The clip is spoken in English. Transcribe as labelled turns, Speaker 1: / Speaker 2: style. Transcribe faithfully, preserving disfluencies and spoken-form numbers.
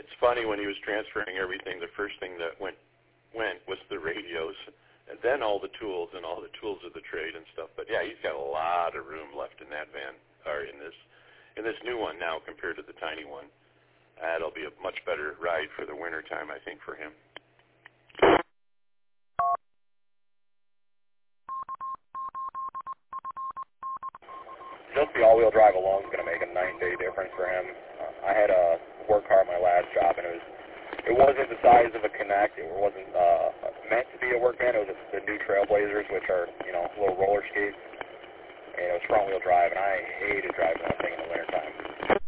Speaker 1: it's funny when he was transferring everything, the first thing that went went was the radios, and then all the tools and all the tools of the trade and stuff. But yeah, he's got a lot of room left in that van, or in this in this new one now compared to the tiny one. That'll be a much better ride for the winter time, I think, for him.
Speaker 2: Just the all-wheel drive alone is going to make a night-day difference for him. Uh, I had a work car at my last job, and it was it wasn't the size of a Connect. It wasn't uh, meant to be a work van. It was a, the new Trailblazers, which are, you know, little roller skates, and it was front-wheel drive, and I hated driving that thing in the wintertime.